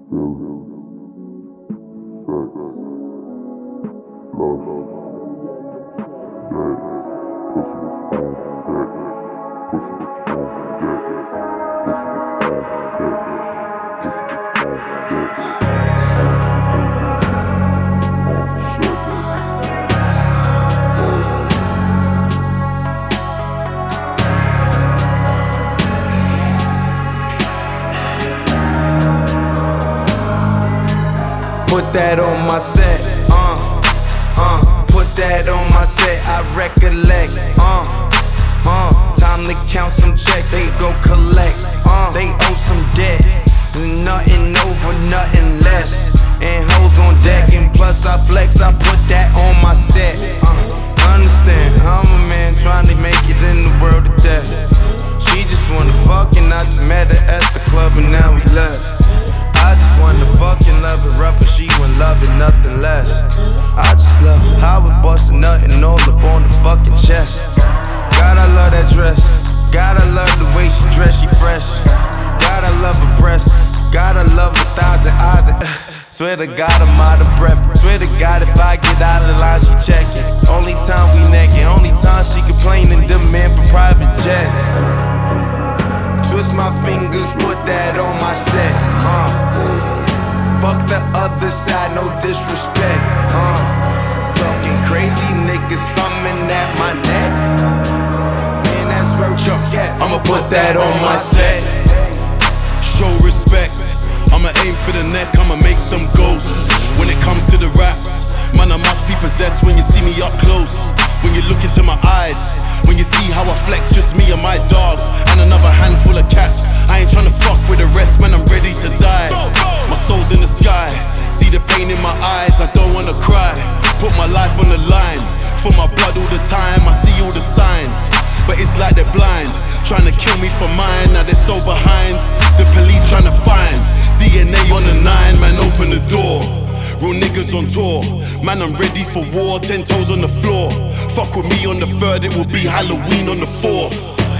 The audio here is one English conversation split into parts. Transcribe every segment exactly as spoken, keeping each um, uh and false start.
Put that on my set, uh, uh, put that on my set, I recollect, uh, uh, time to count some checks, they go collect, uh, they owe some debt, nothing over, nothing less, and hoes on deck, and plus I flex, I put that on my set, uh, understand, I'm a man trying to make it in the world of death, she just wanna fuck and I just met her at the club and now we left. I just wanna fucking love it rough and she wouldn't love it nothing less. I just love how it bust a nut and all up on the fucking chest. God, I love that dress. God, I love the way she dress, she fresh. God, I love her breast. God, I love her thighs and eyes and swear to God I'm out of breath. Swear to God if I get out of line she checking. Only time we naked, only time she complaining, demand for private jets. Twist my fingers, put that on my set, uh fuck the other side, no disrespect, uh talking crazy niggas coming at my neck. Man, that's where you scat. I'ma put that on my set. Show respect, I'ma aim for the neck, I'ma make some ghosts. When it comes to the raps, man, I must be possessed when you see me up close. When you look into my eyes, when you see how I flex, just me and my dogs, and another handful of cats. I ain't tryna fuck with the rest, man, I'm ready to die. My soul's in the sky, see the pain in my eyes, I don't wanna cry. Put my life on the line, for my blood all the time, I see all the signs. But it's like they're blind, trying to kill me for mine, now they're so behind. The police trying to find D N A on the nine, man, open the door. Real niggas on tour, man, I'm ready for war, ten toes on the floor. Fuck with me on the third, it will be Halloween on the fourth.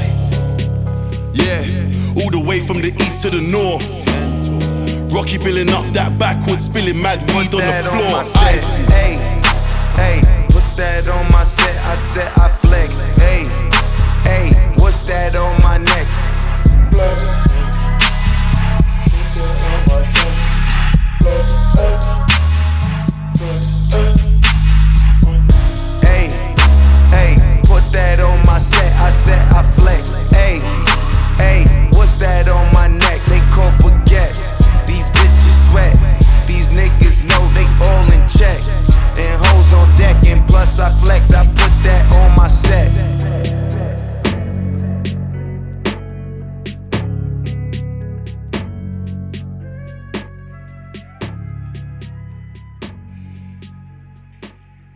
Yeah, all the way from the east to the north. Rocky billing up that backwards, spilling mad weed on the floor. Ice. Hey, hey, put that on my set, I said I flex. Hey, hey, what's that on my neck? Flex.